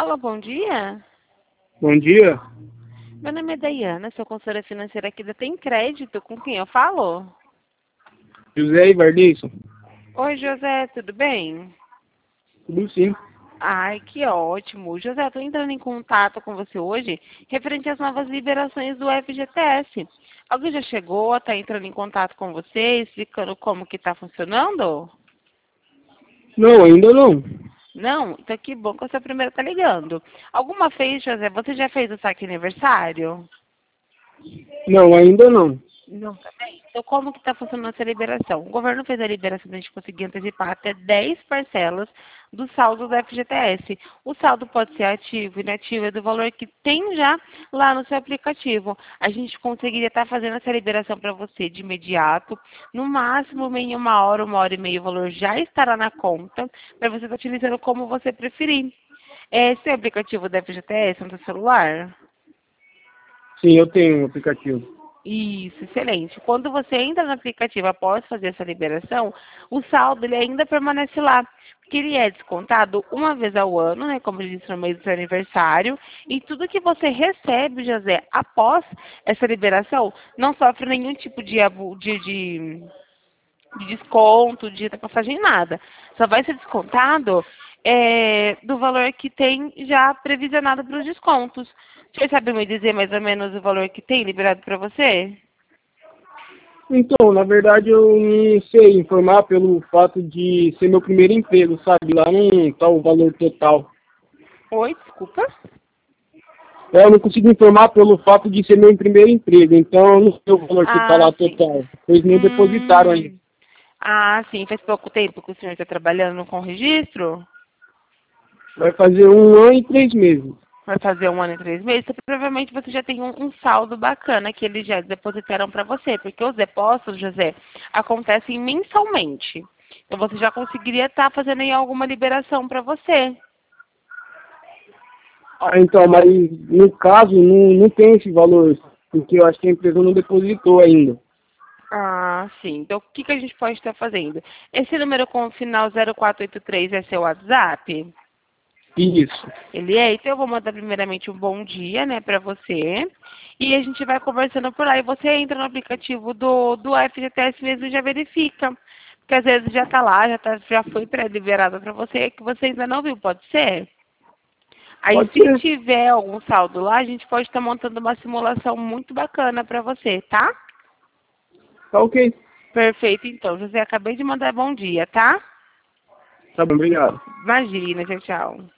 Alô, bom dia. Bom dia. Meu nome é Daiana, sou consultora financeira aqui da Tem Crédito. Com quem eu falo? José Ivardeson. Oi, José, tudo bem? Tudo sim. Ai, que ótimo. José, estou entrando em contato com você hoje referente às novas liberações do FGTS. Alguém já chegou a estar entrando em contato com você, explicando como que está funcionando? Não, ainda não. Não? Então que bom que você primeiro está ligando. Alguma vez, José, você já fez o saque aniversário? Não, ainda não. Não, tá bem. Então, como que está funcionando essa liberação? O governo fez a liberação para a gente conseguir antecipar até 10 parcelas do saldo do FGTS. O saldo pode ser ativo, inativo, é do valor que tem já lá no seu aplicativo. A gente conseguiria estar fazendo essa liberação para você de imediato. No máximo, em 1 hora e meia, o valor já estará na conta, para você estar utilizando como você preferir. Esse é o aplicativo do FGTS no seu celular? Sim, eu tenho um aplicativo. Isso, excelente. Quando você entra no aplicativo após fazer essa liberação, o saldo ele ainda permanece lá, porque ele é descontado uma vez ao ano, né, como eu disse, no mês do seu aniversário, e tudo que você recebe, José, após essa liberação, não sofre nenhum tipo de desconto, de passagem, nada. Só vai ser descontado do valor que tem já previsionado para os descontos. Você sabe me dizer mais ou menos o valor que tem liberado para você? Então, na verdade, eu não sei informar pelo fato de ser meu primeiro emprego, sabe? Lá não está o valor total. Oi, desculpa. Eu não consigo informar pelo fato de ser meu primeiro emprego, então eu não sei o valor que está Ah, lá sim. total. Eles nem depositaram ainda. Hum, ah, sim. Faz pouco tempo que o senhor está trabalhando com registro? Vai fazer 1 ano e 3 meses. Vai fazer 1 ano e 3 meses, então, provavelmente você já tem um saldo bacana que eles já depositaram para você, porque os depósitos, José, acontecem mensalmente. Então você já conseguiria estar fazendo aí alguma liberação para você. Ah, então, mas no caso não tem esse valor, porque eu acho que a empresa não depositou ainda. Ah, sim. Então o que a gente pode estar fazendo? Esse número com o final 0483 é seu WhatsApp? Isso. Ele é, então eu vou mandar primeiramente um bom dia, né, para você. E a gente vai conversando por lá. E você entra no aplicativo do FGTS mesmo e já verifica. Porque às vezes já está lá, já foi pré-liberado para você, que você ainda não viu, pode ser? Aí Pode se ser. tiver algum saldo lá, a gente pode estar montando uma simulação muito bacana para você, tá? Tá ok. Perfeito, então. José, acabei de mandar bom dia, tá? Tá bom, obrigado. Imagina, tchau, tchau.